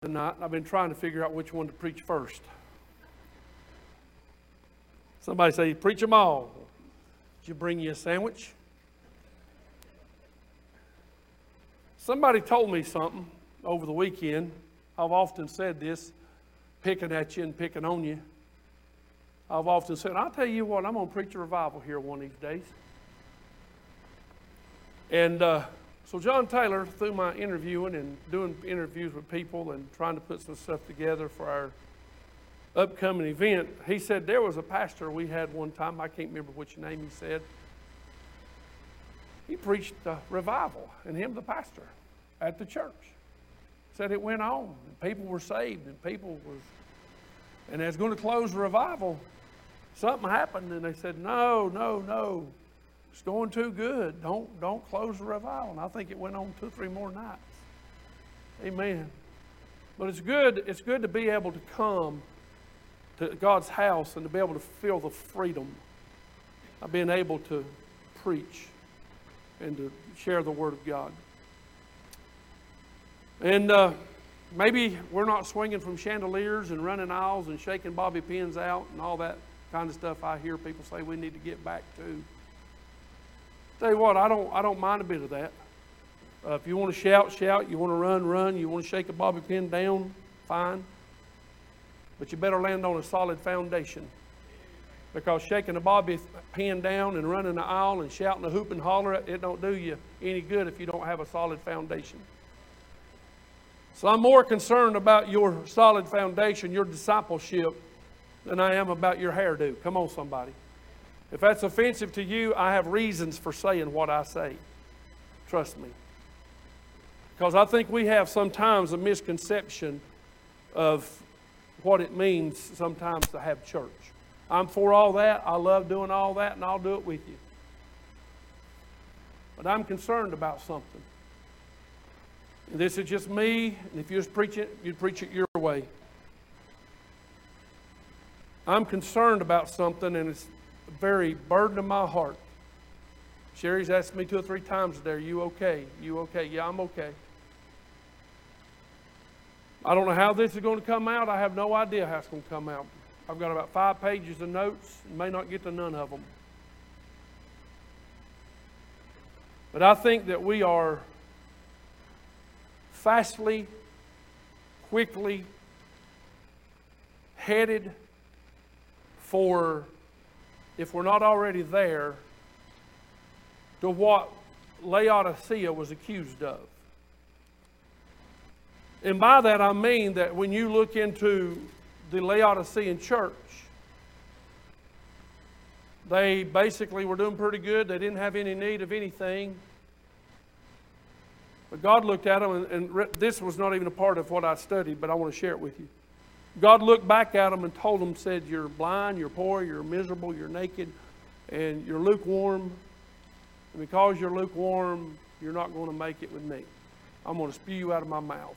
tonight, and I've been trying to figure out which one to preach first. Somebody say, preach them all. Did you bring you a sandwich? Somebody told me something over the weekend. I've often said this, picking at you and picking on you. I've often said, I'll tell you what, I'm going to preach a revival here one of these days. And so John Taylor, through my interviewing and doing interviews with people and trying to put some stuff together for our upcoming event, he said there was a pastor we had one time, I can't remember which name he said. He preached a revival, and him the pastor, at the church. Said it went on, and people were saved, and and as going to close the revival, something happened, and they said, no, it's going too good. Don't close the revival. And I think it went on 2 or 3 more nights. Amen. But it's good to be able to come to God's house and to be able to feel the freedom of being able to preach and to share the Word of God. And maybe we're not swinging from chandeliers and running aisles and shaking bobby pins out and all that kind of stuff I hear people say we need to get back to. Tell you what, I don't mind a bit of that. If you want to shout, shout. You want to run. You want to shake a bobby pin down, fine. But you better land on a solid foundation. Because shaking a bobby pin down and running the aisle and shouting a hoop and holler, it don't do you any good if you don't have a solid foundation. So I'm more concerned about your solid foundation, your discipleship, than I am about your hairdo. Come on, somebody. If that's offensive to you, I have reasons for saying what I say. Trust me. Because I think we have sometimes a misconception of what it means sometimes to have church. I'm for all that. I love doing all that, and I'll do it with you. But I'm concerned about something. And this is just me, and if you just preach it, you'd preach it your way. I'm concerned about something, and it's a very burden of my heart. Sherry's asked me 2 or 3 times today, are you okay? You okay? Yeah, I'm okay. I don't know how this is going to come out. I have no idea how it's going to come out. I've got about 5 pages of notes and may not get to none of them. But I think that we are fastly, quickly headed for, if we're not already there, to what Laodicea was accused of. And by that I mean that when you look into the Laodicean church, they basically were doing pretty good. They didn't have any need of anything. But God looked at them, and this was not even a part of what I studied, but I want to share it with you. God looked back at them and told them, said, you're blind, you're poor, you're miserable, you're naked, and you're lukewarm. And because you're lukewarm, you're not going to make it with me. I'm going to spew you out of my mouth.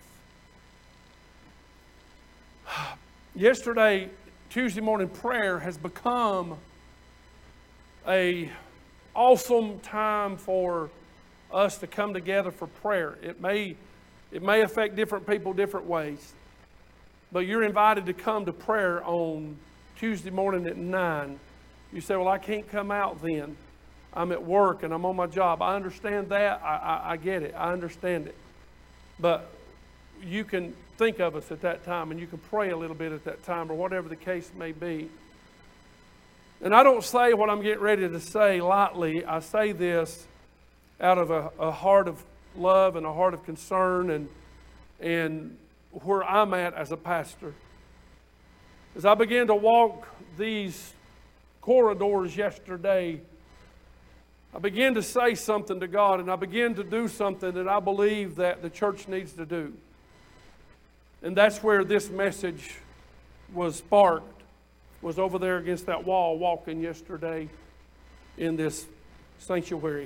Yesterday, Tuesday morning prayer has become an awesome time for us to come together for prayer. It may affect different people different ways. But you're invited to come to prayer on Tuesday morning at 9. You say, well, I can't come out then. I'm at work and I'm on my job. I understand that. I get it. I understand it. But you can think of us at that time, and you can pray a little bit at that time, or whatever the case may be. And I don't say what I'm getting ready to say lightly. I say this out of a heart of love and a heart of concern and where I'm at as a pastor. As I began to walk these corridors yesterday, I began to say something to God, and I began to do something that I believe that the church needs to do. And that's where this message was sparked, was over there against that wall walking yesterday in this sanctuary.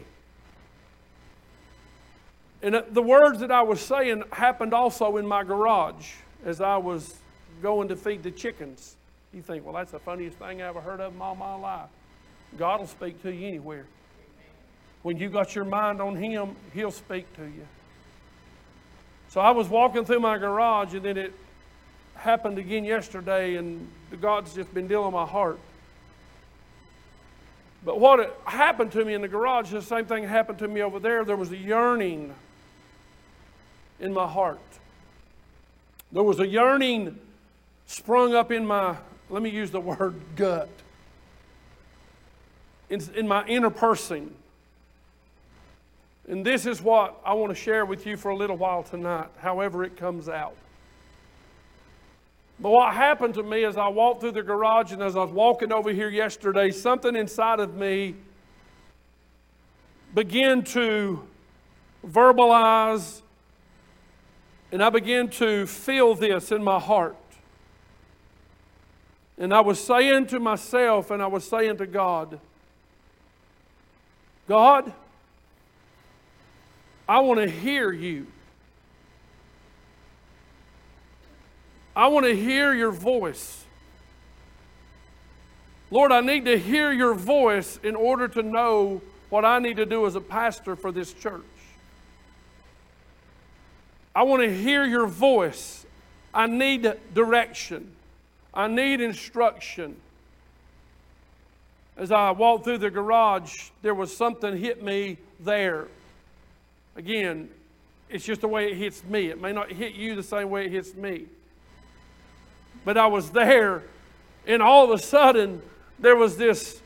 And the words that I was saying happened also in my garage as I was going to feed the chickens. You think, well, that's the funniest thing I ever heard of in all my life. God will speak to you anywhere. When you got your mind on Him, He'll speak to you. So I was walking through my garage, and then it happened again yesterday, and God's just been dealing with my heart. But what happened to me in the garage, the same thing happened to me over there. There was a yearning in my heart. There was a yearning sprung up in my, let me use the word gut, in my inner person. And this is what I want to share with you for a little while tonight, however it comes out. But what happened to me as I walked through the garage and as I was walking over here yesterday, something inside of me began to verbalize, and I began to feel this in my heart. And I was saying to myself, and I was saying to God, God, I want to hear you. I want to hear your voice. Lord, I need to hear your voice in order to know what I need to do as a pastor for this church. I want to hear your voice. I need direction. I need instruction. As I walked through the garage, there was something hit me there. Again, it's just the way it hits me. It may not hit you the same way it hits me. But I was there, and all of a sudden, there was this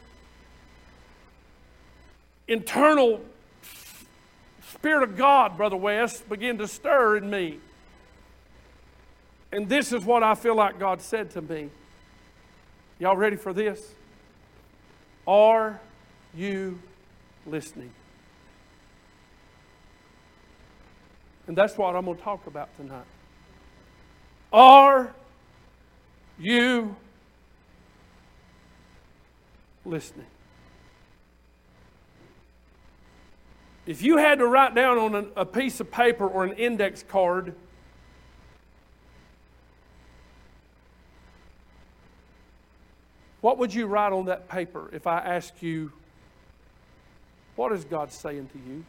internal Spirit of God, Brother West, begin to stir in me. And this is what I feel like God said to me. Y'all ready for this? Are you listening? And that's what I'm going to talk about tonight. Are you listening? If you had to write down on a piece of paper or an index card, what would you write on that paper if I asked you, what is God saying to you?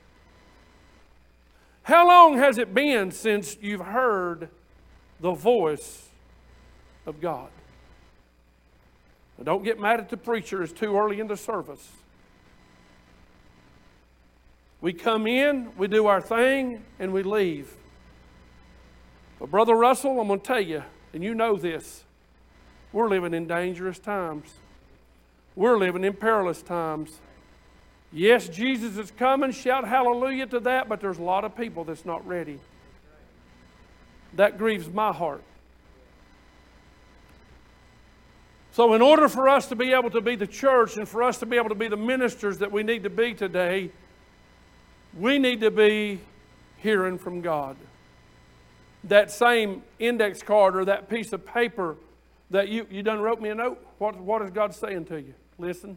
How long has it been since you've heard the voice of God? Now, don't get mad at the preacher. It's too early in the service. We come in, we do our thing, and we leave. But Brother Russell, I'm going to tell you, and you know this, we're living in dangerous times. We're living in perilous times. Yes, Jesus is coming. Shout hallelujah to that, but there's a lot of people that's not ready. That grieves my heart. So in order for us to be able to be the church and for us to be able to be the ministers that we need to be today, we need to be hearing from God. That same index card or that piece of paper that you done wrote me a note, what is God saying to you? Listen.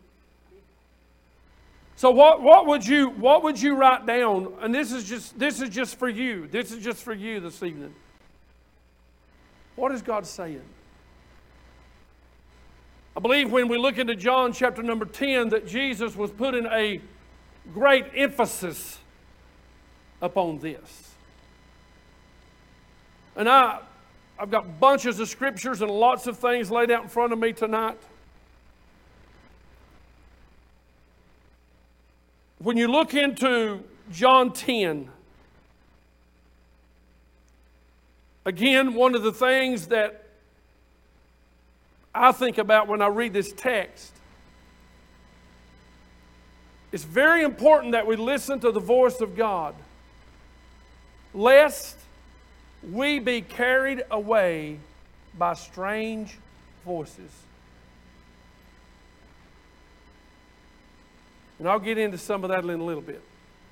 So what would you write down? And this is just for you. This is just for you this evening. What is God saying? I believe when we look into John chapter number 10 that Jesus was putting a great emphasis upon this. And I've got bunches of scriptures and lots of things laid out in front of me tonight. When you look into John 10, again, one of the things that I think about when I read this text, it's very important that we listen to the voice of God, lest we be carried away by strange voices. And I'll get into some of that in a little bit.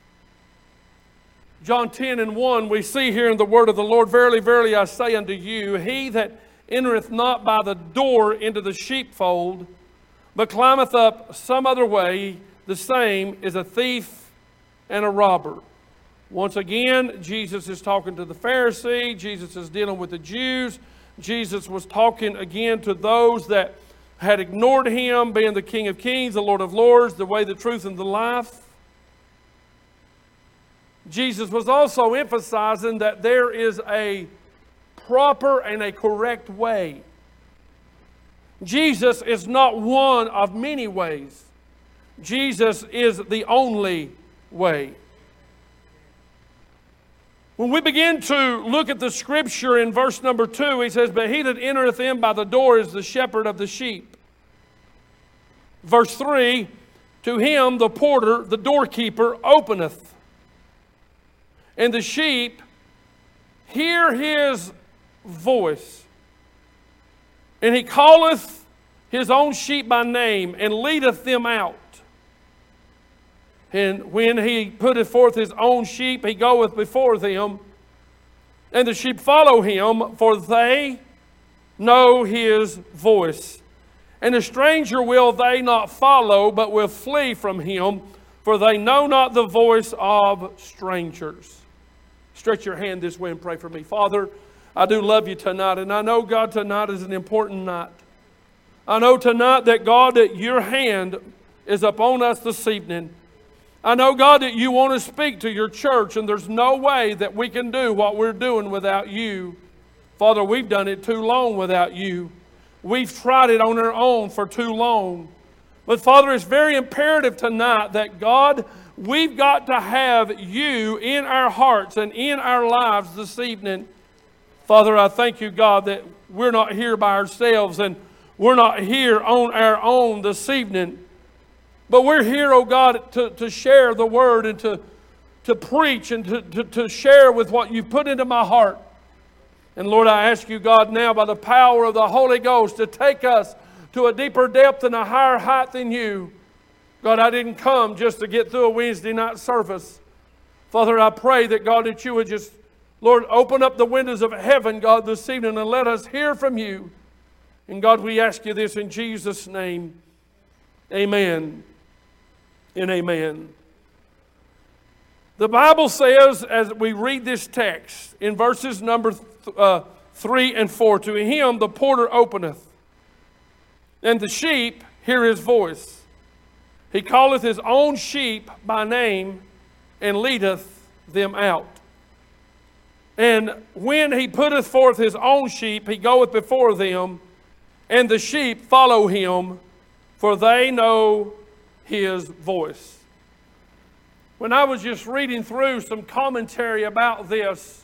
John 10:1, we see here in the word of the Lord, verily, verily, I say unto you, he that entereth not by the door into the sheepfold, but climbeth up some other way, the same is a thief and a robber. Once again, Jesus is talking to the Pharisee. Jesus is dealing with the Jews. Jesus was talking again to those that had ignored him, being the King of Kings, the Lord of Lords, the way, the truth, and the life. Jesus was also emphasizing that there is a proper and a correct way. Jesus is not one of many ways. Jesus is the only way. When we begin to look at the scripture in verse number 2, he says, "But he that entereth in by the door is the shepherd of the sheep." Verse 3, "To him the porter, the doorkeeper, openeth. And the sheep hear his voice. And he calleth his own sheep by name, and leadeth them out. And when he putteth forth his own sheep, he goeth before them. And the sheep follow him, for they know his voice. And the stranger will they not follow, but will flee from him, for they know not the voice of strangers." Stretch your hand this way and pray for me. Father, I do love you tonight, and I know, God, tonight is an important night. I know tonight that, God, that your hand is upon us this evening. I know, God, that you want to speak to your church, and there's no way that we can do what we're doing without you. Father, we've done it too long without you. We've tried it on our own for too long. But Father, it's very imperative tonight that, God, we've got to have you in our hearts and in our lives this evening. Father, I thank you, God, that we're not here by ourselves and we're not here on our own this evening. But we're here, oh God, to share the word and to preach and to share with what you've put into my heart. And Lord, I ask you, God, now by the power of the Holy Ghost to take us to a deeper depth and a higher height than you. God, I didn't come just to get through a Wednesday night service. Father, I pray that, God, that you would just, Lord, open up the windows of heaven, God, this evening and let us hear from you. And God, we ask you this in Jesus' name. Amen and amen. The Bible says, as we read this text, in verses number 3 and 4, "To him the porter openeth, and the sheep hear his voice. He calleth his own sheep by name, and leadeth them out. And when he putteth forth his own sheep, he goeth before them, and the sheep follow him, for they know his voice." When I was just reading through some commentary about this,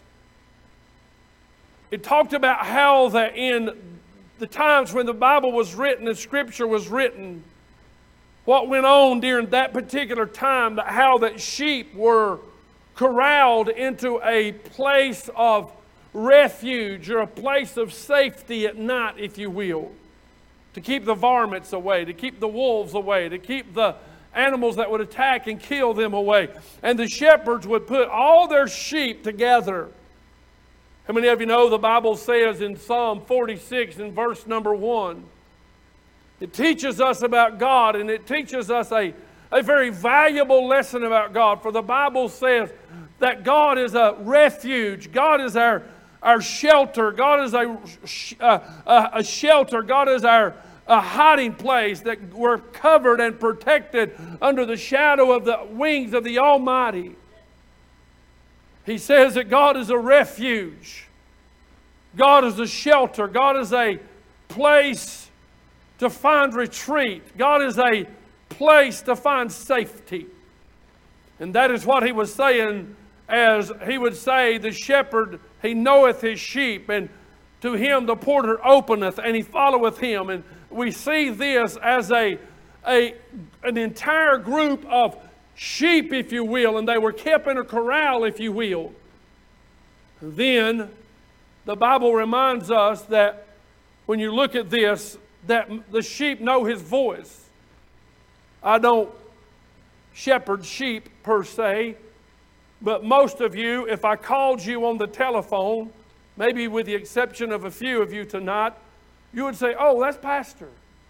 it talked about how that in the times when the Bible was written and Scripture was written, what went on during that particular time, that how that sheep were corralled into a place of refuge or a place of safety at night, if you will, to keep the varmints away, to keep the wolves away, to keep the animals that would attack and kill them away. And the shepherds would put all their sheep together. How many of you know the Bible says in Psalm 46 in verse number 1, it teaches us about God, and it teaches us a very valuable lesson about God. For the Bible says that God is a refuge. God is our shelter. God is a shelter. God is a hiding place, that we're covered and protected under the shadow of the wings of the Almighty. He says that God is a refuge. God is a shelter. God is a place to find retreat. God is a place to find safety. And that is what he was saying, as he would say, the shepherd, he knoweth his sheep, and to him the porter openeth, and he followeth him. And we see this as an entire group of sheep, if you will, and they were kept in a corral, if you will. Then the Bible reminds us that when you look at this, that the sheep know his voice. I don't shepherd sheep per se, but most of you, if I called you on the telephone, maybe with the exception of a few of you tonight, you would say, "Oh, that's Pastor."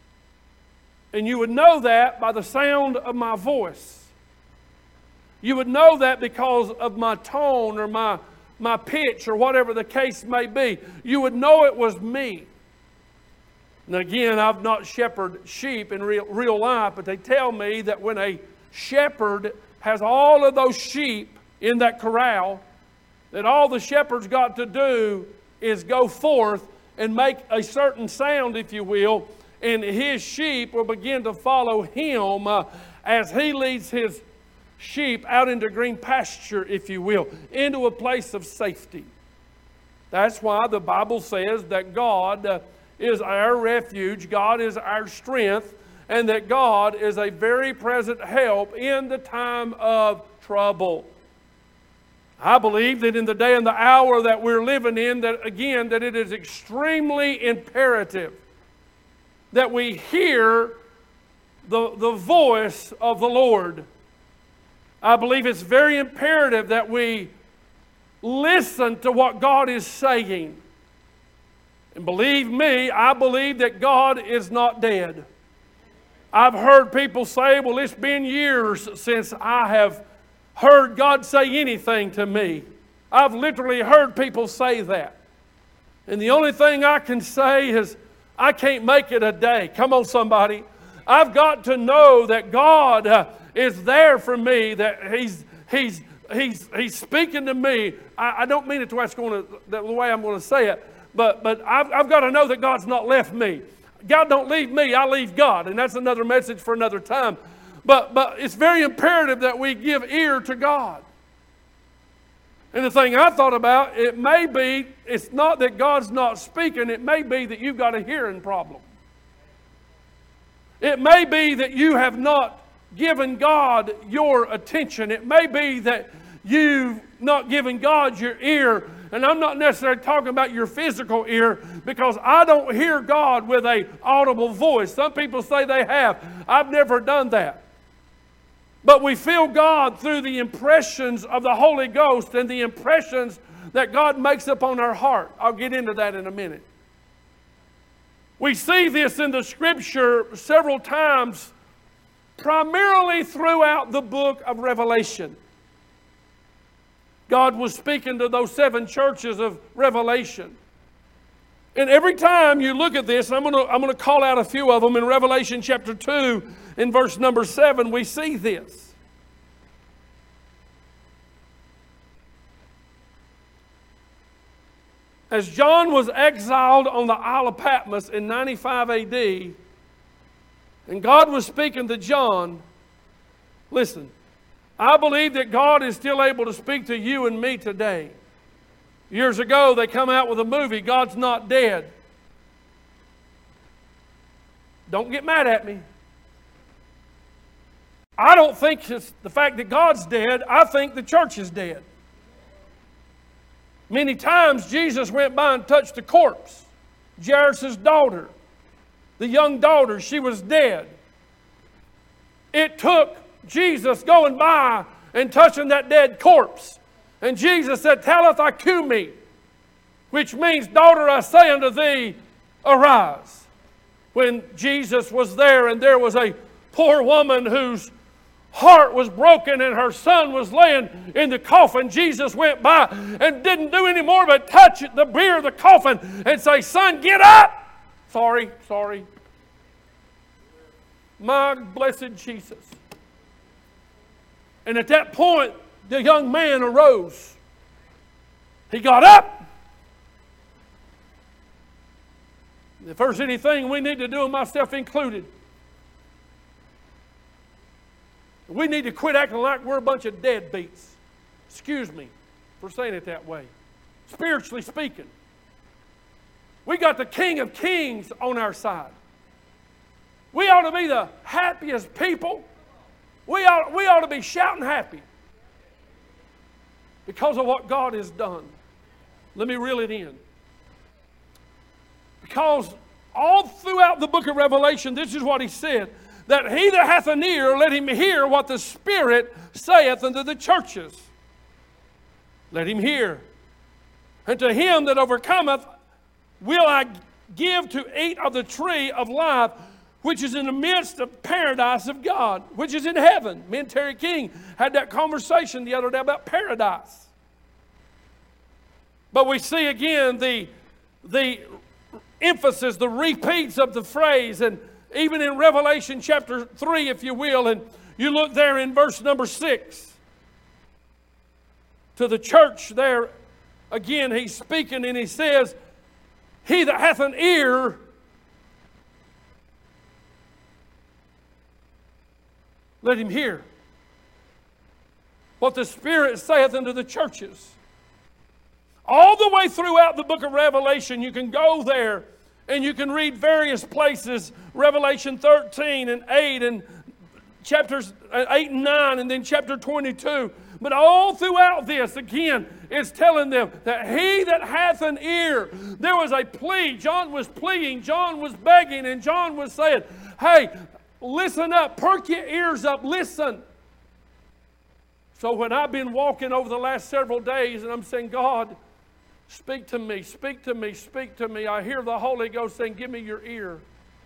And you would know that by the sound of my voice. You would know that because of my tone or my pitch or whatever the case may be. You would know it was me. And again, I've not shepherded sheep in real life, but they tell me that when a shepherd has all of those sheep in that corral, that all the shepherd's got to do is go forth and make a certain sound, if you will, and his sheep will begin to follow him as he leads his sheep out into green pasture, if you will, into a place of safety. That's why the Bible says that God is our refuge, God is our strength, and that God is a very present help in the time of trouble. I believe that in the day and the hour that we're living in, that again, that it is extremely imperative that we hear the voice of the Lord. I believe it's very imperative that we listen to what God is saying. And believe me, I believe that God is not dead. I've heard people say, well, it's been years since I have heard God say anything to me. I've literally heard people say that. And the only thing I can say is, I can't make it a day. Come on, somebody. I've got to know that God is there for me, that He's speaking to me. I don't mean it the way I'm going to say it, but I've got to know that God's not left me. God don't leave me, I leave God. And that's another message for another time. But it's very imperative that we give ear to God. And the thing I thought about, it's not that God's not speaking, it may be that you've got a hearing problem. It may be that you have not given God your attention. It may be that you've not given God your ear. And I'm not necessarily talking about your physical ear, because I don't hear God with an audible voice. Some people say they have. I've never done that. But we feel God through the impressions of the Holy Ghost and the impressions that God makes upon our heart. I'll get into that in a minute. We see this in the Scripture several times, primarily throughout the book of Revelation. God was speaking to those 7 churches of Revelation. And every time you look at this, I'm going to call out a few of them. In Revelation chapter 2, in verse number 7, we see this. As John was exiled on the Isle of Patmos in 95 AD, and God was speaking to John, listen, I believe that God is still able to speak to you and me today. Years ago, they come out with a movie, God's Not Dead. Don't get mad at me. I don't think it's the fact that God's dead. I think the church is dead. Many times Jesus went by and touched the corpse. Jairus' daughter, the young daughter, she was dead. It took Jesus going by and touching that dead corpse. And Jesus said, Talitha cumi, which means, daughter, I say unto thee, arise. When Jesus was there and there was a poor woman whose heart was broken and her son was laying in the coffin, Jesus went by and didn't do any more but touch the bier of the coffin and say, son, get up. Sorry. My blessed Jesus. And at that point, the young man arose. He got up. If there's anything we need to do, myself included, we need to quit acting like we're a bunch of deadbeats. Excuse me for saying it that way. Spiritually speaking. We got the King of Kings on our side. We ought to be the happiest people. We ought to be shouting happy because of what God has done. Let me reel it in. Because all throughout the book of Revelation, this is what he said, that he that hath an ear, let him hear what the Spirit saith unto the churches. Let him hear. And to him that overcometh will I give to eat of the tree of life, which is in the midst of paradise of God, which is in heaven. Me and Terry King had that conversation the other day about paradise. But we see again the emphasis, the repeats of the phrase, and even in Revelation chapter 3, if you will, and you look there in verse number 6. to the church there, again, he's speaking and he says, he that hath an ear, let him hear what the Spirit saith unto the churches. All the way throughout the book of Revelation, you can go there and you can read various places, Revelation 13 and 8 and chapters 8 and 9 and then chapter 22. But all throughout this, again, it's telling them that he that hath an ear, there was a plea. John was pleading, John was begging, and John was saying, hey, listen up, perk your ears up, listen. So when I've been walking over the last several days and I'm saying, God, speak to me, speak to me, speak to me, I hear the Holy Ghost saying, give me your ear.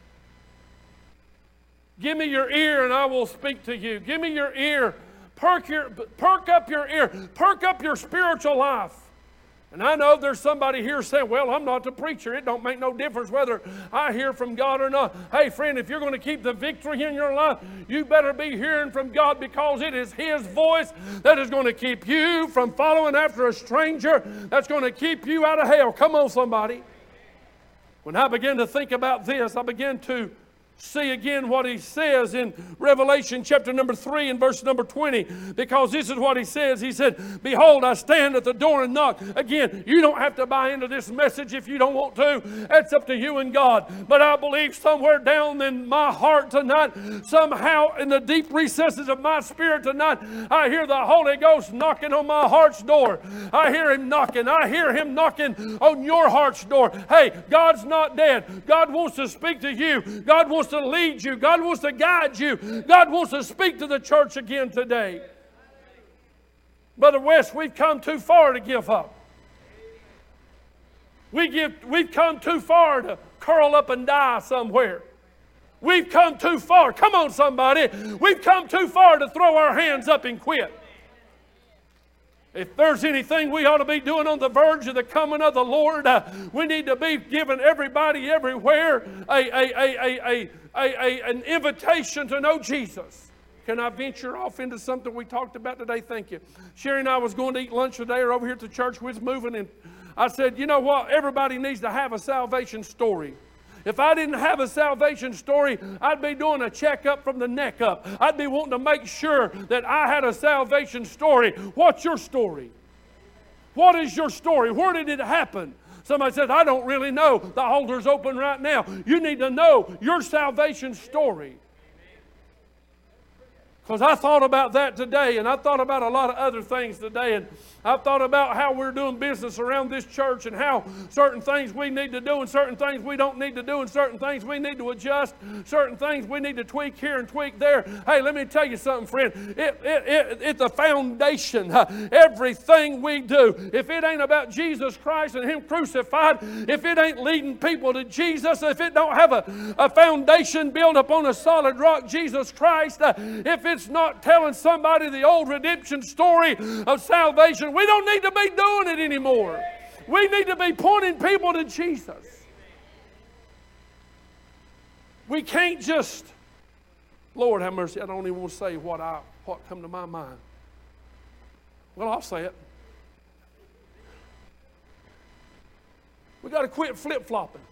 Give me your ear and I will speak to you. Give me your ear. Perk up your ear. Perk up your spiritual life. And I know there's somebody here saying, well, I'm not the preacher. It don't make no difference whether I hear from God or not. Hey, friend, if you're going to keep the victory in your life, you better be hearing from God, because it is His voice that is going to keep you from following after a stranger, that's going to keep you out of hell. Come on, somebody. When I began to think about this, I began to see again what he says in Revelation chapter number 3 and verse number 20, because this is what he says. He said, behold, I stand at the door and knock. Again, you don't have to buy into this message if you don't want to. That's up to you and God. But I believe somewhere down in my heart tonight, somehow in the deep recesses of my spirit tonight, I hear the Holy Ghost knocking on my heart's door. I hear Him knocking. I hear Him knocking on your heart's door. Hey, God's not dead. God wants to speak to you. God wants to lead you. God wants to guide you. God wants to speak to the church again today. Brother West, we've come too far to give up. We've come too far to curl up and die somewhere. We've come too far. Come on, somebody. We've come too far to throw our hands up and quit. If there's anything we ought to be doing on the verge of the coming of the Lord, we need to be giving everybody everywhere an invitation to know Jesus. Can I venture off into something we talked about today? Thank you. Sherry and I was going to eat lunch today, or over here at the church. We was moving, and I said, you know what? Everybody needs to have a salvation story. If I didn't have a salvation story, I'd be doing a checkup from the neck up. I'd be wanting to make sure that I had a salvation story. What's your story? What is your story? Where did it happen? Somebody says, I don't really know. The altar's open right now. You need to know your salvation story. Because I thought about that today, and I thought about a lot of other things today, and I've thought about how we're doing business around this church and how certain things we need to do and certain things we don't need to do and certain things we need to adjust, certain things we need to tweak here and tweak there. Hey, let me tell you something, friend. It's a foundation. Everything we do, if it ain't about Jesus Christ and Him crucified, if it ain't leading people to Jesus, if it don't have a foundation built upon a solid rock, Jesus Christ, if it's not telling somebody the old redemption story of salvation, we don't need to be doing it anymore. We need to be pointing people to Jesus. We can't just, Lord have mercy, I don't even want to say what come to my mind. Well, I'll say it. We got to quit flip-flopping.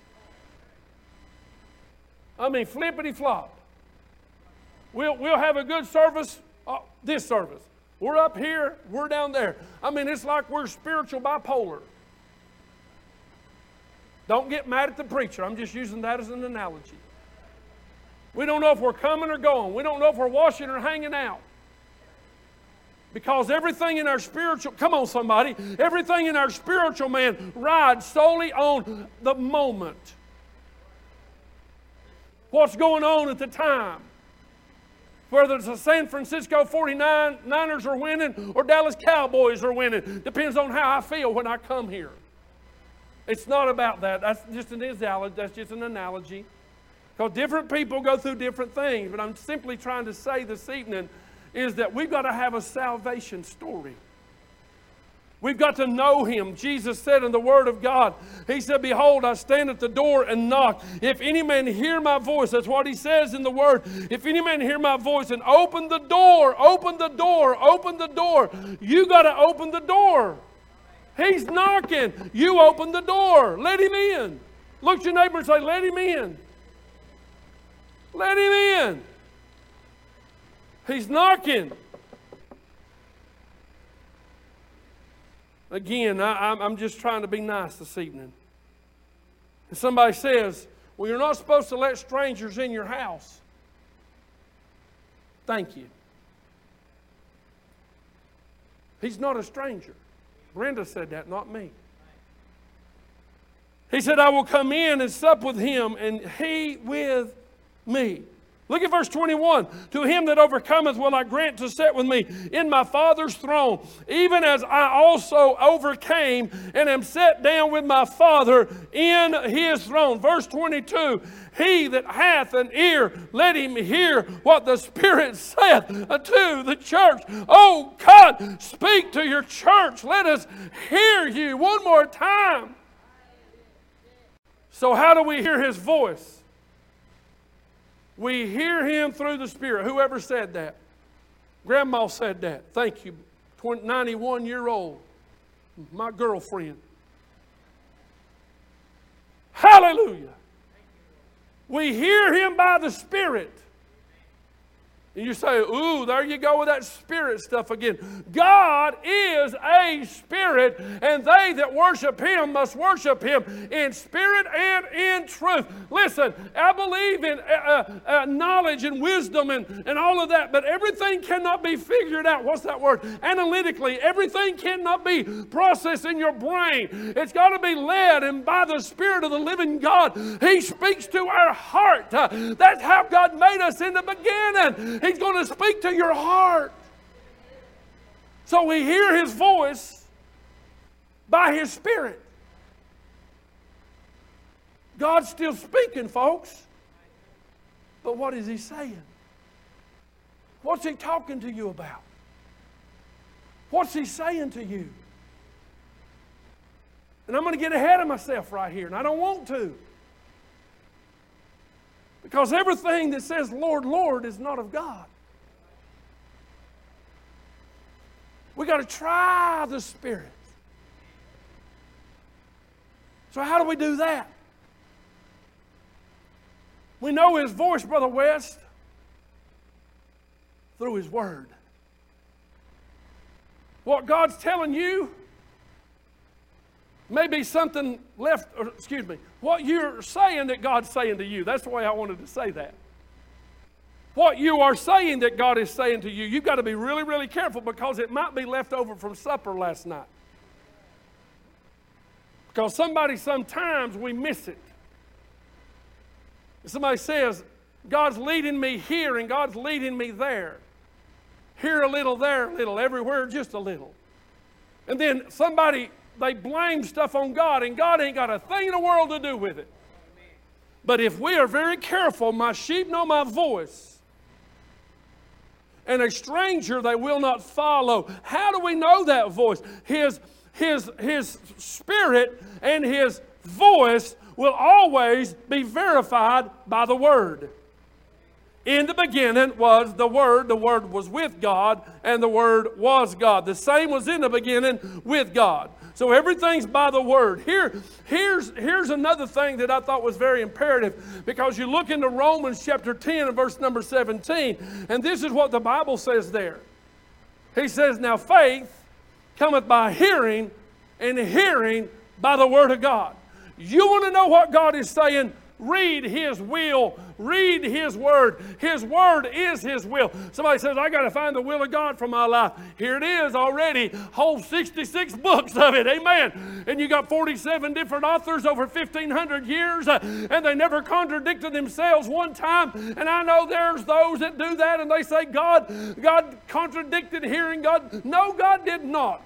I mean, flippity-flop. We'll have a good service, this service. We're up here, we're down there. I mean, it's like we're spiritual bipolar. Don't get mad at the preacher. I'm just using that as an analogy. We don't know if we're coming or going. We don't know if we're washing or hanging out. Because everything in our spiritual, come on somebody, everything in our spiritual man rides solely on the moment. What's going on at the time? Whether it's the San Francisco 49ers are winning or Dallas Cowboys are winning. Depends on how I feel when I come here. It's not about that. That's just an analogy. Because different people go through different things. But I'm simply trying to say this evening is that we've got to have a salvation story. We've got to know Him. Jesus said in the Word of God, He said, behold, I stand at the door and knock. If any man hear my voice, that's what He says in the Word. If any man hear my voice and open the door, open the door, open the door. You got to open the door. He's knocking. You open the door. Let Him in. Look at your neighbor and say, let Him in. Let Him in. He's knocking. Again, I'm just trying to be nice this evening. And somebody says, well, you're not supposed to let strangers in your house. Thank you. He's not a stranger. Brenda said that, not me. He said, I will come in and sup with him, and he with me. Look at verse 21. To him that overcometh will I grant to sit with me in my Father's throne, even as I also overcame and am set down with my Father in His throne. Verse 22. He that hath an ear, let him hear what the Spirit saith unto the church. Oh God, speak to your church. Let us hear you one more time. So how do we hear His voice? We hear Him through the Spirit. Whoever said that? Grandma said that. Thank you. 91-year-old. My girlfriend. Hallelujah. We hear Him by the Spirit. And you say, ooh, there you go with that spirit stuff again. God is a spirit, and they that worship Him must worship Him in spirit and in truth. Listen, I believe in knowledge and wisdom and all of that, but everything cannot be figured out. What's that word? Analytically. Everything cannot be processed in your brain. It's got to be led, and by the Spirit of the living God, He speaks to our heart. That's how God made us in the beginning. He's going to speak to your heart. So we hear His voice by His Spirit. God's still speaking, folks. But what is He saying? What's He talking to you about? What's He saying to you? And I'm going to get ahead of myself right here, and I don't want to. Because everything that says, Lord, Lord, is not of God. We got to try the Spirit. So how do we do that? We know His voice, Brother West, through His Word. What God's telling you may be something left, or excuse me, what you're saying that God's saying to you. That's the way I wanted to say that. What you are saying that God is saying to you, you've got to be really, really careful, because it might be left over from supper last night. Because sometimes we miss it. Somebody says, God's leading me here and God's leading me there. Here a little, there a little, everywhere just a little. And then they blame stuff on God, and God ain't got a thing in the world to do with it. But if we are very careful, my sheep know my voice, and a stranger they will not follow. How do we know that voice? His Spirit and His voice will always be verified by the Word. In the beginning was the Word was with God, and the Word was God. The same was in the beginning with God. So everything's by the Word. Here's another thing that I thought was very imperative, because you look into Romans chapter 10 and verse number 17, and this is what the Bible says there. He says, now faith cometh by hearing, and hearing by the Word of God. You want to know what God is saying? Read His will. Read His Word. His Word is His will. Somebody says, I got to find the will of God for my life. Here it is already. Whole 66 books of it. Amen. And you got 47 different authors over 1,500 years, and they never contradicted themselves one time. And I know there's those that do that, and they say, God contradicted hearing God. No, God did not.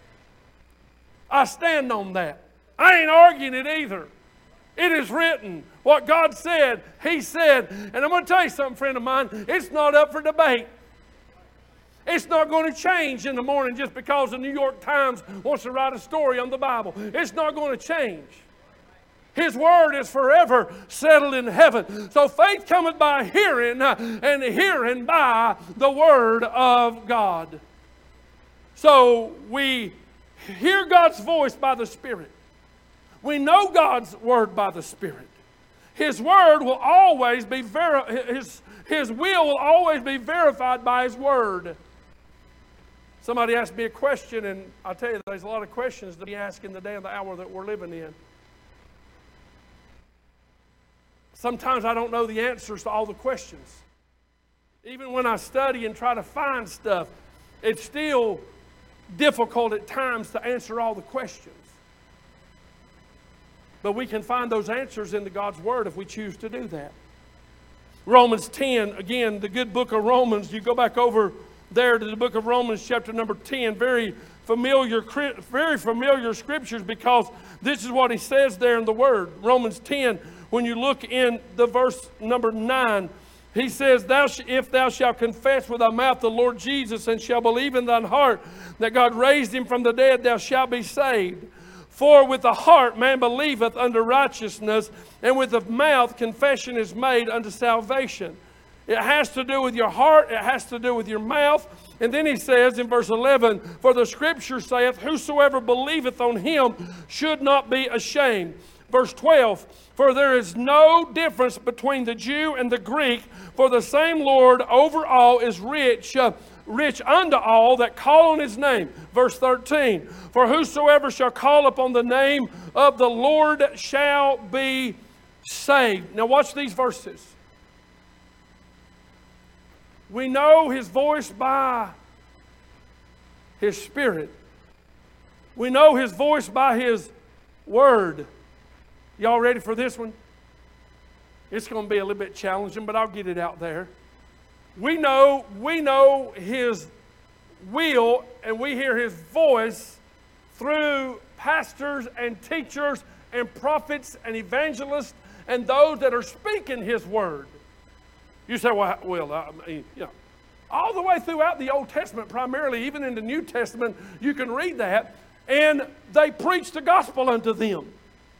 I stand on that. I ain't arguing it either. It is written. What God said, He said. And I'm going to tell you something, friend of mine. It's not up for debate. It's not going to change in the morning just because the New York Times wants to write a story on the Bible. It's not going to change. His word is forever settled in heaven. So faith cometh by hearing, and hearing by the word of God. So we hear God's voice by the Spirit. We know God's word by the Spirit. His word will always be His will will always be verified by His word. Somebody asked me a question, and I'll tell you, there's a lot of questions to be asked in the day and the hour that we're living in. Sometimes I don't know the answers to all the questions. Even when I study and try to find stuff, it's still difficult at times to answer all the questions. But we can find those answers in God's Word if we choose to do that. Romans 10, again, the good book of Romans, you go back over there to the book of Romans chapter number 10, very familiar scriptures, because this is what he says there in the Word. Romans 10, when you look in the verse number 9, he says, if thou shalt confess with thy mouth the Lord Jesus, and shalt believe in thine heart that God raised him from the dead, thou shalt be saved. For with the heart man believeth unto righteousness, and with the mouth confession is made unto salvation. It has to do with your heart. It has to do with your mouth. And then he says in verse 11, for the scripture saith, whosoever believeth on him should not be ashamed. Verse 12, for there is no difference between the Jew and the Greek, for the same Lord over all is rich unto all that call on his name. Verse 13, for whosoever shall call upon the name of the Lord shall be saved. Now watch these verses. We know his voice by his Spirit. We know his voice by his word. Y'all ready for this one? It's going to be a little bit challenging, but I'll get it out there. We know his will, and we hear his voice through pastors and teachers and prophets and evangelists and those that are speaking his word. You say, well, I mean, you know, all the way throughout the Old Testament, primarily, even in the New Testament, you can read that, and they preached the gospel unto them.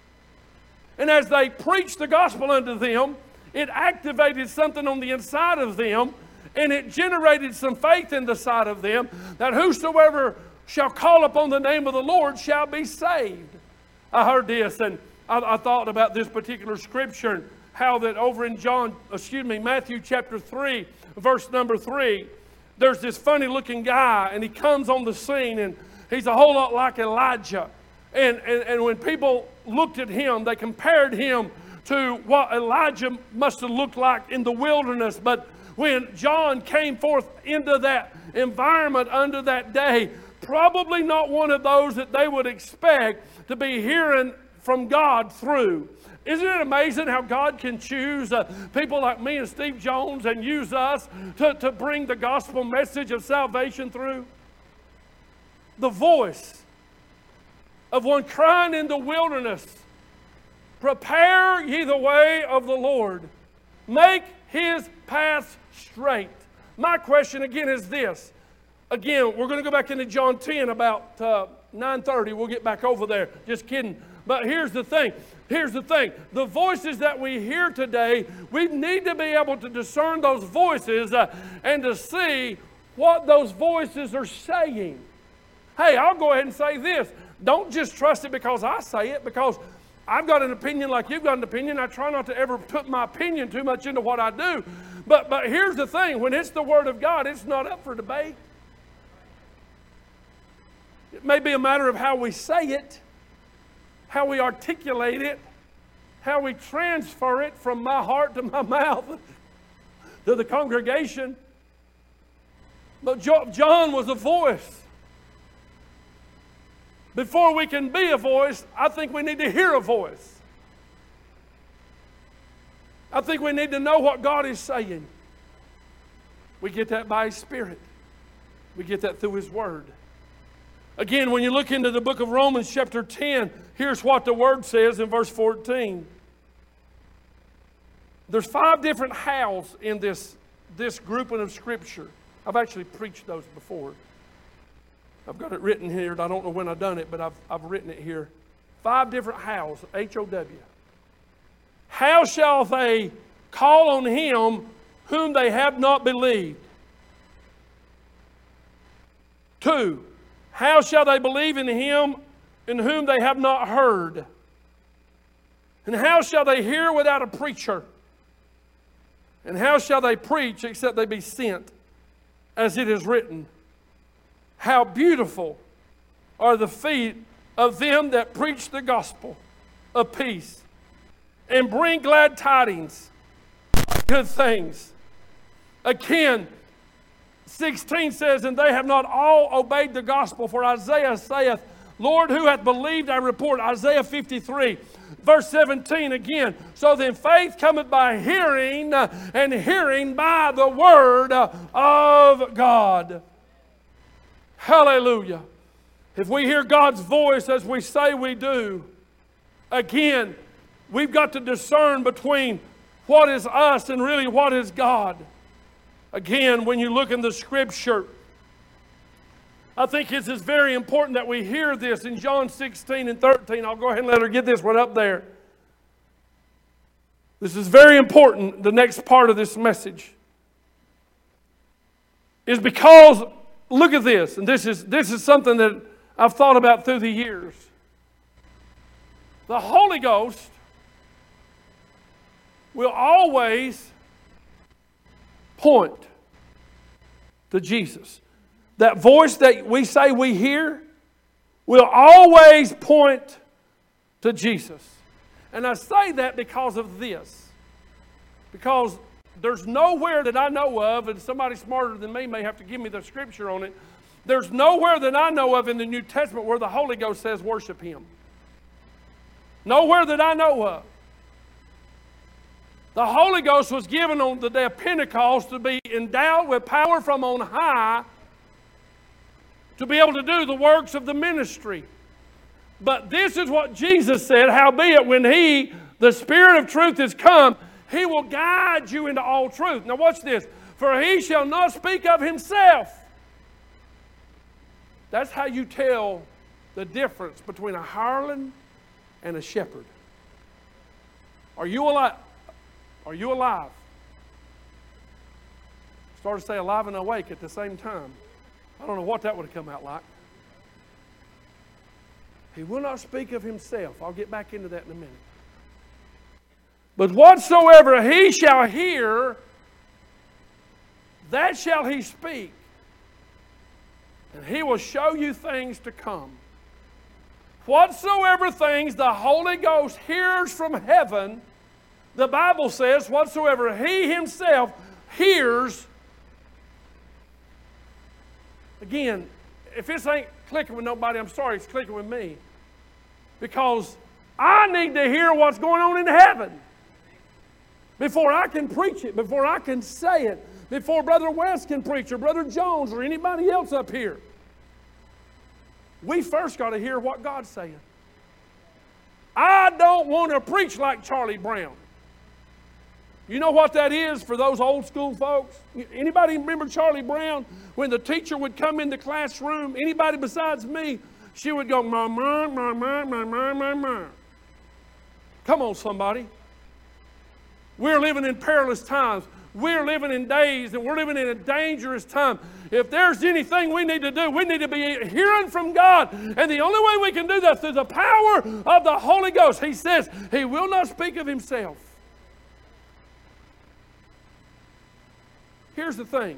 And as they preached the gospel unto them, it activated something on the inside of them, and it generated some faith in the side of them, that whosoever shall call upon the name of the Lord shall be saved. I heard this, and I thought about this particular scripture, and how that over in Matthew chapter 3, verse number 3, there's this funny looking guy, and he comes on the scene, and he's a whole lot like Elijah. And when people looked at him, they compared him to what Elijah must have looked like in the wilderness. But when John came forth into that environment under that day, probably not one of those that they would expect to be hearing from God through. Isn't it amazing how God can choose people like me and Steve Jones and use us to bring the gospel message of salvation through? The voice of one crying in the wilderness, prepare ye the way of the Lord. Make his path straight. My question again is this. Again, we're going to go back into John 10 about 9:30. We'll get back over there. Just kidding. But here's the thing. The voices that we hear today, we need to be able to discern those voices and to see what those voices are saying. Hey, I'll go ahead and say this. Don't just trust it because I say it, because I've got an opinion like you've got an opinion. I try not to ever put my opinion too much into what I do. But here's the thing. When it's the Word of God, it's not up for debate. It may be a matter of how we say it, how we articulate it, how we transfer it from my heart to my mouth to the congregation. But John was a voice. Before we can be a voice, I think we need to hear a voice. I think we need to know what God is saying. We get that by His Spirit. We get that through His Word. Again, when you look into the book of Romans chapter 10, here's what the Word says in verse 14. There's 5 different hows in this grouping of Scripture. I've actually preached those before. I've got it written here, and I don't know when I've done it, but I've written it here. 5 different hows, H-O-W. How shall they call on him whom they have not believed? 2, how shall they believe in him in whom they have not heard? And how shall they hear without a preacher? And how shall they preach except they be sent? As it is written, how beautiful are the feet of them that preach the gospel of peace and bring glad tidings of good things. Again, 16 says, and they have not all obeyed the gospel, for Isaiah saith, Lord, who hath believed our report? Isaiah 53. Verse 17 again, so then faith cometh by hearing, and hearing by the word of God. Hallelujah. If we hear God's voice as we say we do, again, we've got to discern between what is us and really what is God. Again, when you look in the Scripture, I think it's very important that we hear this in John 16 and 13. I'll go ahead and let her get this one up there. This is very important, the next part of this message. Is because, look at this, and this is something that I've thought about through the years. The Holy Ghost will always point to Jesus. That voice that we say we hear will always point to Jesus. And I say that because of this. Because there's nowhere that I know of, and somebody smarter than me may have to give me the scripture on it, there's nowhere that I know of in the New Testament where the Holy Ghost says worship Him. Nowhere that I know of. The Holy Ghost was given on the day of Pentecost to be endowed with power from on high to be able to do the works of the ministry. But this is what Jesus said, howbeit when He, the Spirit of truth, is come, He will guide you into all truth. Now watch this. For He shall not speak of Himself. That's how you tell the difference between a hireling and a shepherd. Are you alive? Are you alive? Started to say alive and awake at the same time. I don't know what that would have come out like. He will not speak of Himself. I'll get back into that in a minute. But whatsoever He shall hear, that shall He speak. And He will show you things to come. Whatsoever things the Holy Ghost hears from heaven, the Bible says, whatsoever He Himself hears. Again, if this ain't clicking with nobody, I'm sorry, it's clicking with me. Because I need to hear what's going on in heaven before I can preach it, before I can say it, before Brother West can preach, or Brother Jones, or anybody else up here. We first got to hear what God's saying. I don't want to preach like Charlie Brown. You know what that is for those old school folks? Anybody remember Charlie Brown? When the teacher would come in the classroom, anybody besides me, she would go, ma, ma, ma, ma, ma, ma, ma, ma. Come on, somebody. We're living in perilous times. We're living in days, and we're living in a dangerous time. If there's anything we need to do, we need to be hearing from God. And the only way we can do that is through the power of the Holy Ghost. He says He will not speak of Himself. Here's the thing.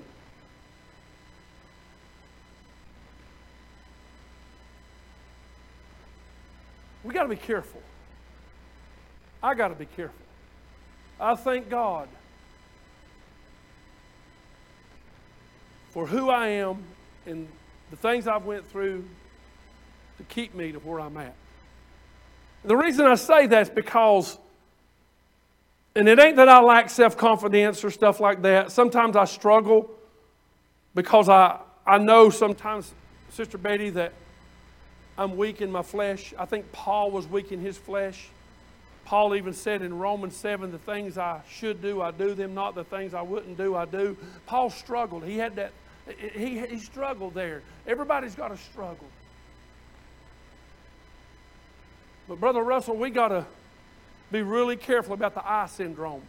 We got to be careful. I got to be careful. I thank God for who I am and the things I've went through to keep me to where I'm at. The reason I say that is because, and it ain't that I lack self-confidence or stuff like that. Sometimes I struggle because I know sometimes, Sister Betty, that I'm weak in my flesh. I think Paul was weak in his flesh. Paul even said in Romans 7, the things I should do, I do them not. The things I wouldn't do, I do. Paul struggled. He had He struggled there. Everybody's got to struggle. But Brother Russell, we got to be really careful about the I syndrome.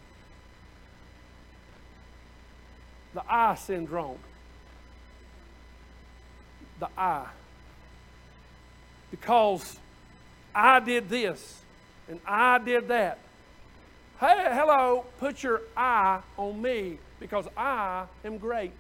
The I syndrome. The I. Because I did this and I did that. Hey, hello, put your I on me because I am great.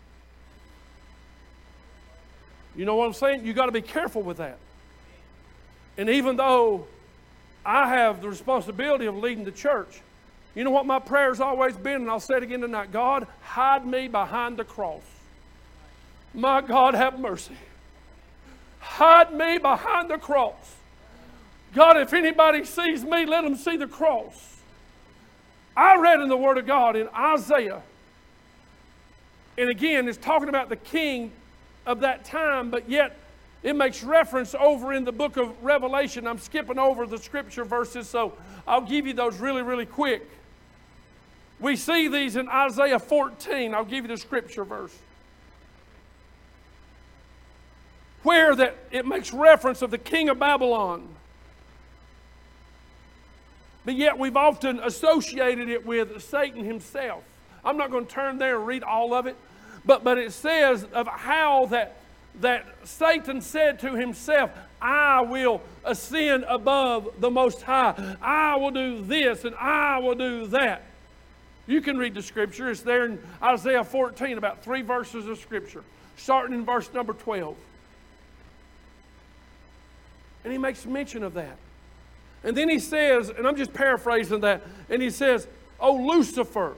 You know what I'm saying? You got to be careful with that. And even though I have the responsibility of leading the church, you know what my prayer's always been, and I'll say it again tonight: God, hide me behind the cross. My God, have mercy. Hide me behind the cross. God, if anybody sees me, let them see the cross. I read in the Word of God in Isaiah, and again, it's talking about the king of that time, but yet it makes reference over in the book of Revelation. I'm skipping over the scripture verses, so I'll give you those really, really quick. We see these in Isaiah 14. I'll give you the scripture verse, where that it makes reference of the king of Babylon. But yet we've often associated it with Satan himself. I'm not going to turn there and read all of it, but it says of how that Satan said to himself, I will ascend above the Most High. I will do this and I will do that. You can read the scripture. It's there in Isaiah 14, about 3 verses of scripture, starting in verse number 12. And he makes mention of that. And then he says, and I'm just paraphrasing that, and he says, O Lucifer.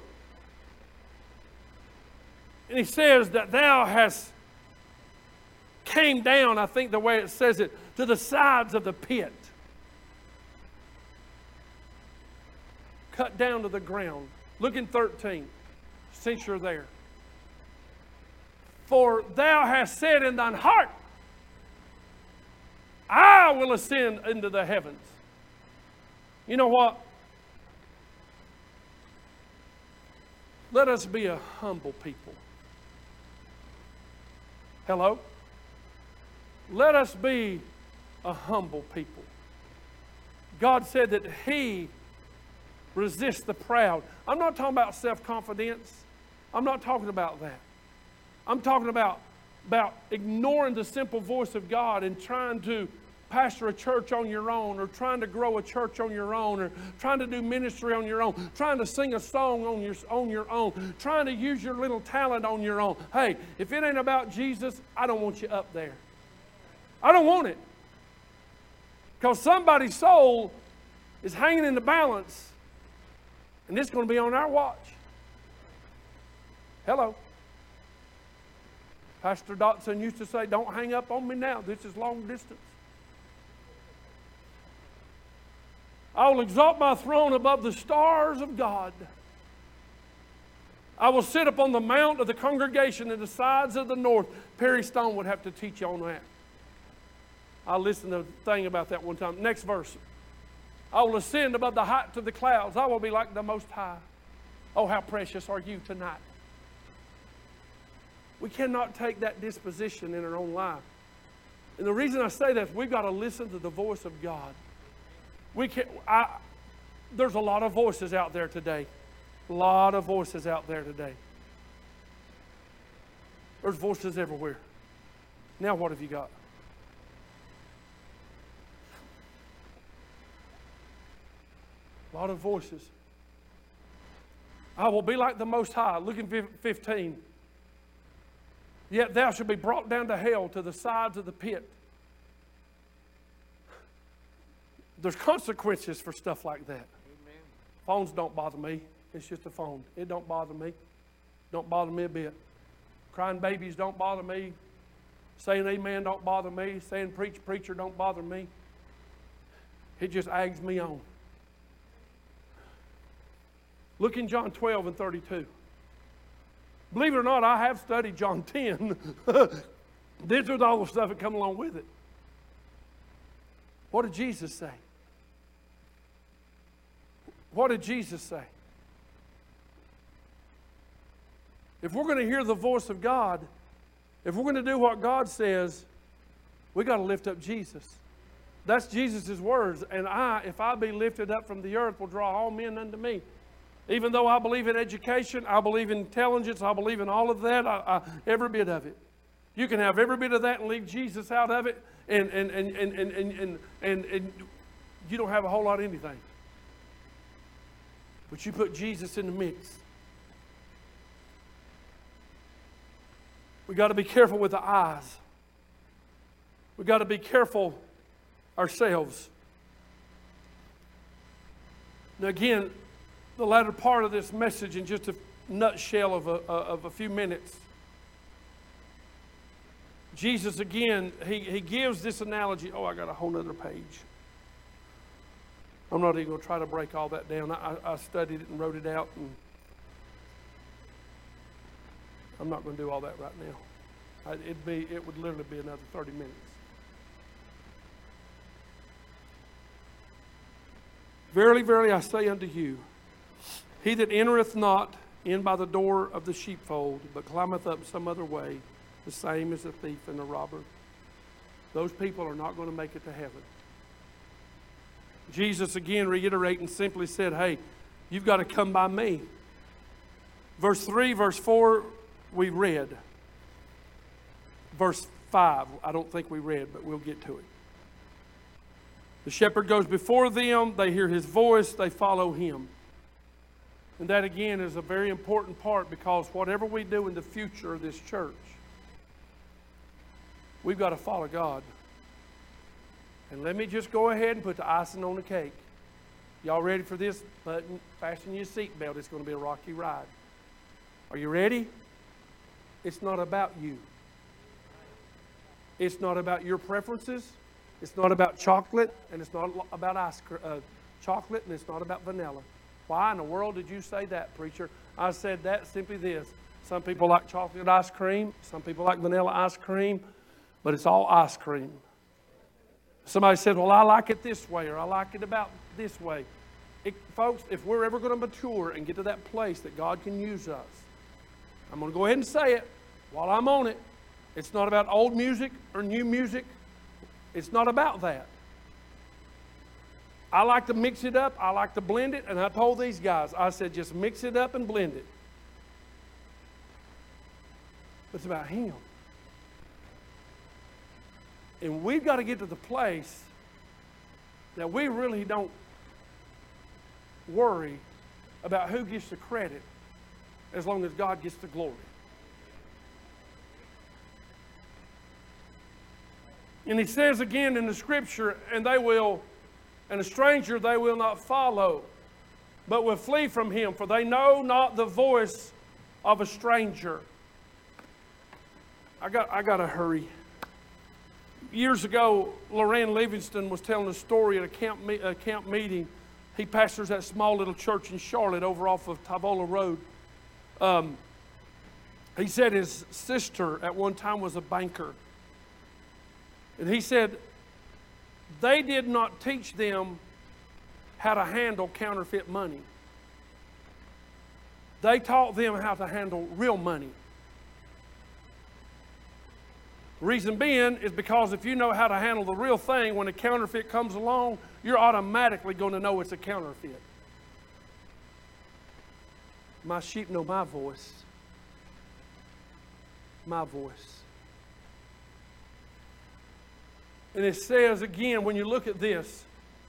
And he says that thou hast came down, I think the way it says it, to the sides of the pit. Cut down to the ground. Look in 13, since you're there. For thou hast said in thine heart, I will ascend into the heavens. You know what? Let us be a humble people. Hello? Let us be a humble people. God said that He resists the proud. I'm not talking about self-confidence. I'm not talking about that. I'm talking about ignoring the simple voice of God and trying to pastor a church on your own, or trying to grow a church on your own, or trying to do ministry on your own, trying to sing a song on your own, trying to use your little talent on your own. Hey, if it ain't about Jesus, I don't want you up there. I don't want it. Because somebody's soul is hanging in the balance, and it's going to be on our watch. Hello. Pastor Dotson used to say, don't hang up on me now. This is long distance. I will exalt my throne above the stars of God. I will sit upon the mount of the congregation in the sides of the north. Perry Stone would have to teach you on that. I listened to a thing about that one time. Next verse. I will ascend above the heights of the clouds. I will be like the Most High. Oh, how precious are you tonight. We cannot take that disposition in our own life. And the reason I say that is we've got to listen to the voice of God. There's a lot of voices out there today. A lot of voices out there today. There's voices everywhere. Now what have you got? A lot of voices. I will be like the Most High. Look in 15. Yet thou shalt be brought down to hell, to the sides of the pit. There's consequences for stuff like that. Amen. Phones don't bother me. It's just a phone. It don't bother me. Don't bother me a bit. Crying babies don't bother me. Saying amen don't bother me. Saying preacher don't bother me. It just eggs me on. Look in John 12 and 32. Believe it or not, I have studied John 10. This was all the stuff that come along with it. What did Jesus say? What did Jesus say? If we're going to hear the voice of God, If we're going to do what God says, we got to lift up Jesus. That's Jesus' words. And if I be lifted up from the earth, will draw all men unto me. Even though I believe in education, I believe in intelligence, I believe in all of that, every bit of it. You can have every bit of that and leave Jesus out of it, and you don't have a whole lot of anything. But you put Jesus in the mix. We got to be careful with the eyes. We got to be careful ourselves. Now again, the latter part of this message in just a nutshell of a few minutes. Jesus again, he gives this analogy. Oh, I got a whole other page. I'm not even going to try to break all that down. I studied it and wrote it out, and I'm not going to do all that right now. It would literally be another 30 minutes. Verily, verily, I say unto you, he that entereth not in by the door of the sheepfold, but climbeth up some other way, the same is a thief and a robber. Those people are not going to make it to heaven. Jesus again reiterating simply said, hey, you've got to come by me. Verse 3, verse 4, we read. Verse 5, I don't think we read, but we'll get to it. The shepherd goes before them, they hear his voice, they follow him. And that again is a very important part, because whatever we do in the future of this church, we've got to follow God. And let me just go ahead and put the icing on the cake. Y'all ready for this? Button, fasten your seatbelt. It's going to be a rocky ride. Are you ready? It's not about you. It's not about your preferences. It's not about chocolate, and it's not about chocolate, and it's not about vanilla. Why in the world did you say that, preacher? I said that simply this. Some people like chocolate ice cream. Some people like vanilla ice cream. But it's all ice cream. Somebody said, well, I like it this way, or I like it about this way. Folks, if we're ever going to mature and get to that place that God can use us, I'm going to go ahead and say it while I'm on it. It's not about old music or new music. It's not about that. I like to mix it up. I like to blend it. And I told these guys, I said, just mix it up and blend it. It's about Him. And we've got to get to the place that we really don't worry about who gets the credit as long as God gets the glory. And he says again in the scripture, and a stranger they will not follow, but will flee from him, for they know not the voice of a stranger. I got to hurry. Years ago, Loran Livingston was telling a story at a camp meeting. He pastors that small little church in Charlotte over off of Tavola Road. He said his sister at one time was a banker. And he said they did not teach them how to handle counterfeit money. They taught them how to handle real money. Reason being is because if you know how to handle the real thing, when a counterfeit comes along, you're automatically going to know it's a counterfeit. My sheep know my voice. My voice. And it says again, when you look at this,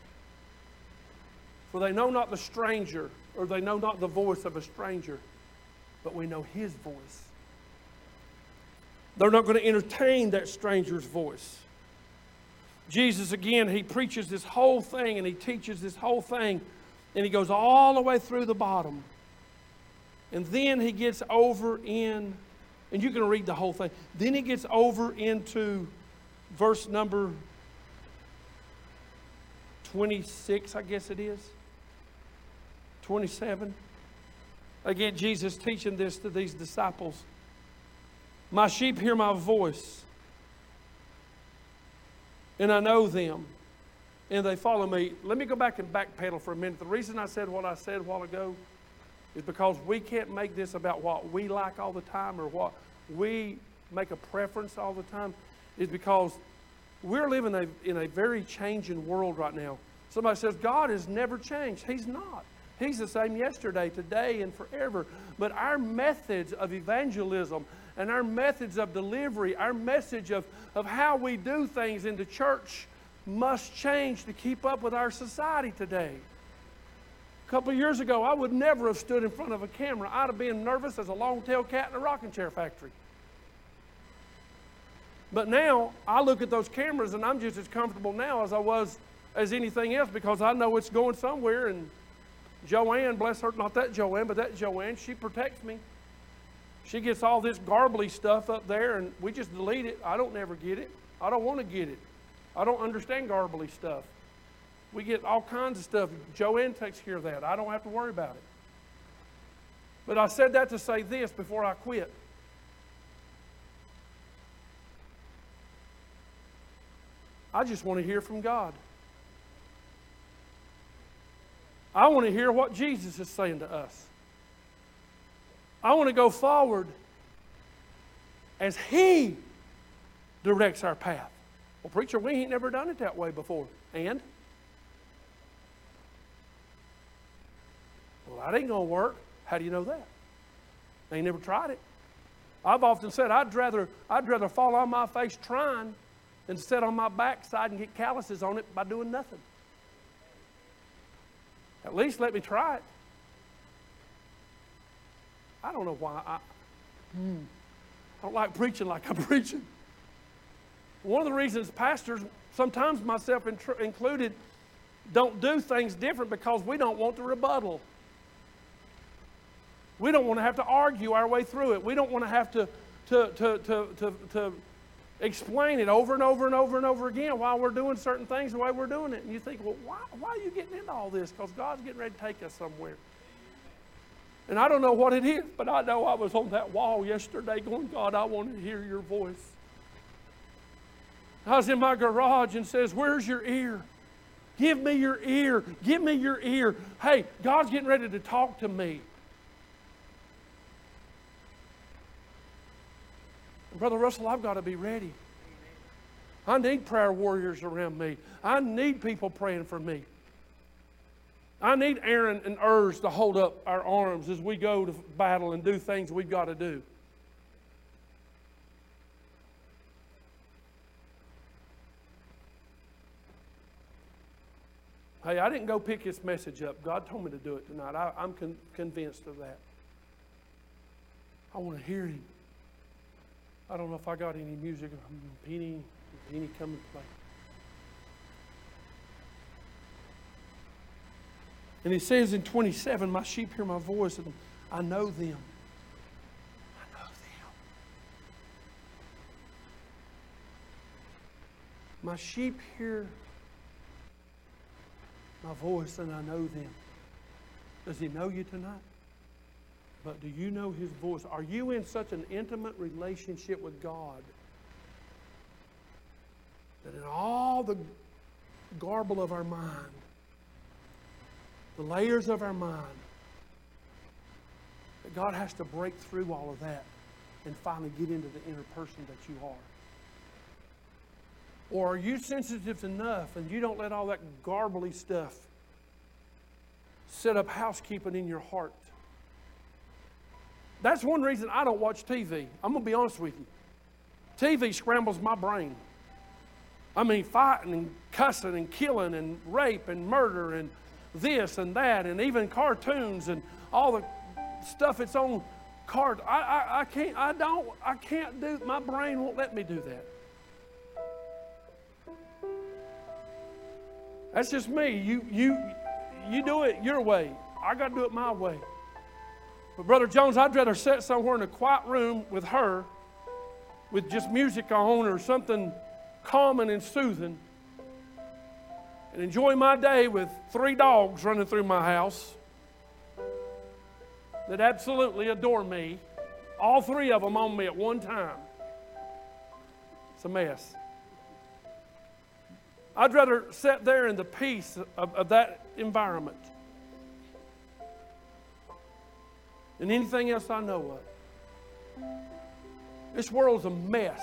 for they know not the stranger, or they know not the voice of a stranger, but we know His voice. They're not going to entertain that stranger's voice. Jesus, again, He preaches this whole thing, and He teaches this whole thing, and He goes all the way through the bottom. And then He gets over in, and you can read the whole thing, then He gets over into verse number 26, I guess it is. 27. Again, Jesus teaching this to these disciples. My sheep hear my voice, and I know them, and they follow me. Let me go back and backpedal for a minute. The reason I said what I said a while ago is because we can't make this about what we like all the time or what we make a preference all the time is because we're living in a very changing world right now. Somebody says, God has never changed. He's not. He's the same yesterday, today, and forever. But our methods of evangelism and our methods of delivery, our message of how we do things in the church must change to keep up with our society today. A couple of years ago, I would never have stood in front of a camera. I'd have been nervous as a long-tailed cat in a rocking chair factory. But now, I look at those cameras and I'm just as comfortable now as I was as anything else because I know it's going somewhere. And Joanne, bless her, not that Joanne, but that Joanne, she protects me. She gets all this garbly stuff up there and we just delete it. I don't never get it. I don't want to get it. I don't understand garbly stuff. We get all kinds of stuff. Joanne takes care of that. I don't have to worry about it. But I said that to say this before I quit. I just want to hear from God. I want to hear what Jesus is saying to us. I want to go forward as He directs our path. Well, preacher, we ain't never done it that way before. And? Well, that ain't going to work. How do you know that? I ain't never tried it. I've often said I'd rather fall on my face trying than sit on my backside and get calluses on it by doing nothing. At least let me try it. I don't know why. I don't like preaching like I'm preaching. One of the reasons pastors, sometimes myself included, don't do things different because we don't want the rebuttal. We don't want to have to argue our way through it. We don't want to have to explain it over and over and over and over again while we're doing certain things the way we're doing it. And you think, well, why are you getting into all this? Because God's getting ready to take us somewhere. And I don't know what it is, but I know I was on that wall yesterday going, God, I want to hear your voice. I was in my garage and says, where's your ear? Give me your ear. Give me your ear. Hey, God's getting ready to talk to me. And Brother Russell, I've got to be ready. I need prayer warriors around me. I need people praying for me. I need Aaron and Urs to hold up our arms as we go to battle and do things we've got to do. Hey, I didn't go pick this message up. God told me to do it tonight. I'm convinced of that. I want to hear Him. I don't know if I got any music. Penny come and play. And it says in 27, my sheep hear my voice and I know them. I know them. My sheep hear my voice and I know them. Does He know you tonight? But do you know His voice? Are you in such an intimate relationship with God that in all the garble of our mind, the layers of our mind, that God has to break through all of that and finally get into the inner person that you are? Or are you sensitive enough and you don't let all that garbly stuff set up housekeeping in your heart? That's one reason I don't watch TV. I'm going to be honest with you. TV scrambles my brain. I mean, fighting and cussing and killing and rape and murder and this and that and even cartoons and all the stuff that's on cart. I can't do, my brain won't let me do that. That's just me. You do it your way. I got to do it my way. But Brother Jones, I'd rather sit somewhere in a quiet room with her with just music on or something calming and soothing and enjoy my day with 3 dogs running through my house that absolutely adore me. All 3 of them on me at one time. It's a mess. I'd rather sit there in the peace of that environment than anything else I know of. This world's a mess.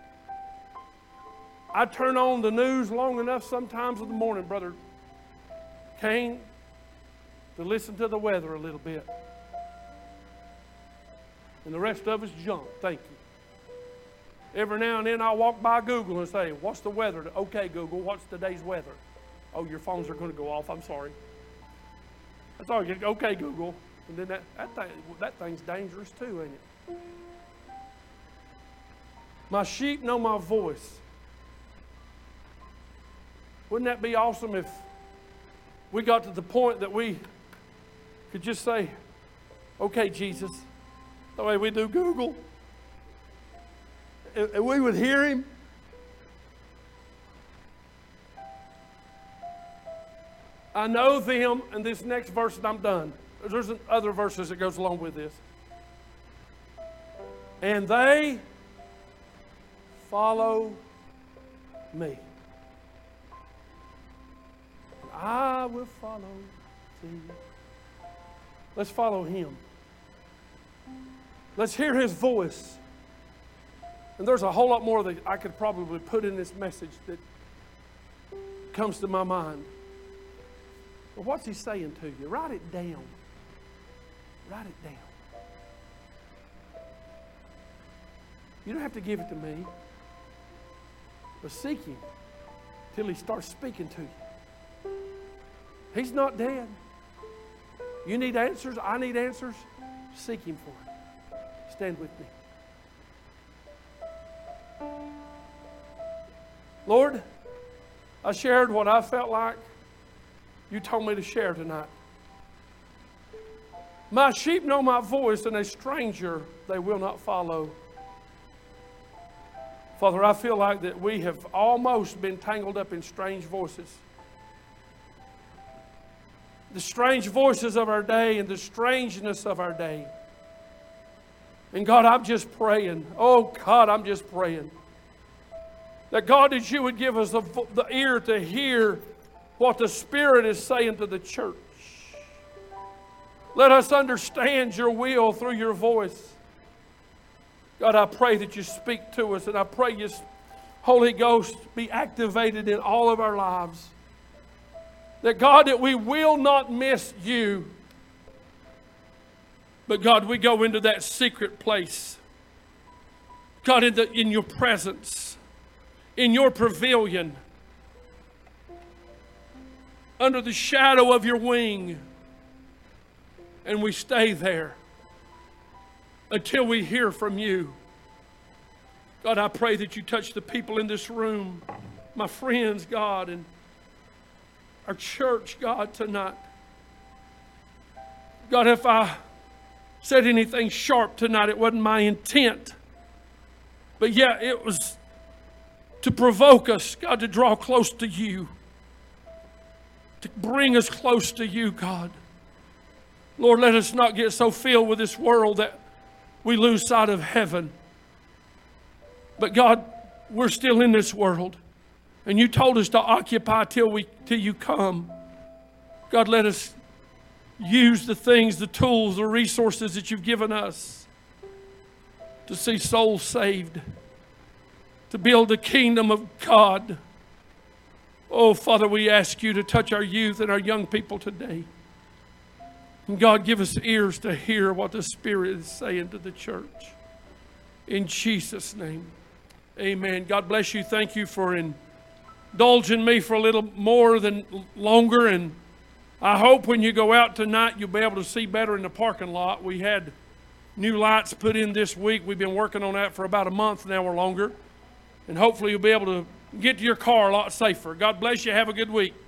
I turn on the news long enough sometimes in the morning, Brother Kane, to listen to the weather a little bit. And the rest of us junk. Thank you. Every now and then I'll walk by Google and say, what's the weather? Okay, Google, what's today's weather? Oh, your phones are going to go off. I'm sorry. That's all you get. Okay, Google. And then that thing's dangerous too, ain't it? My sheep know my voice. Wouldn't that be awesome if we got to the point that we could just say, okay, Jesus, the way we do Google, and we would hear Him? I know them, and this next verse, and I'm done. There's other verses that goes along with this. And they follow me. I will follow thee. Let's follow Him. Let's hear His voice. And there's a whole lot more that I could probably put in this message that comes to my mind. But what's He saying to you? Write it down. Write it down. You don't have to give it to me. But seek Him till He starts speaking to you. He's not dead. You need answers. I need answers. Seek Him for it. Stand with me. Lord, I shared what I felt like You told me to share tonight. My sheep know my voice, and a stranger they will not follow. Father, I feel like that we have almost been tangled up in strange voices. The strange voices of our day and the strangeness of our day. And God, I'm just praying. Oh God, I'm just praying. That God, that You would give us the ear to hear what the Spirit is saying to the church. Let us understand Your will through Your voice. God, I pray that You speak to us, and I pray Your Holy Ghost be activated in all of our lives. That God, that we will not miss You. But God, we go into that secret place. God, in Your presence, in Your pavilion, under the shadow of Your wing. And we stay there until we hear from You. God, I pray that You touch the people in this room, my friends, God, and our church, God, tonight. God, if I said anything sharp tonight, it wasn't my intent. But yeah, it was to provoke us, God, to draw close to You, to bring us close to You, God. Lord, let us not get so filled with this world that we lose sight of heaven. But God, we're still in this world. And You told us to occupy till You come. God, let us use the things, the tools, the resources that You've given us to see souls saved, to build the kingdom of God. Oh, Father, we ask You to touch our youth and our young people today. And God, give us ears to hear what the Spirit is saying to the church. In Jesus' name, amen. God bless you. Thank you for indulging me for a little more than longer. And I hope when you go out tonight, you'll be able to see better in the parking lot. We had new lights put in this week. We've been working on that for about a month now or longer. And hopefully you'll be able to get to your car a lot safer. God bless you. Have a good week.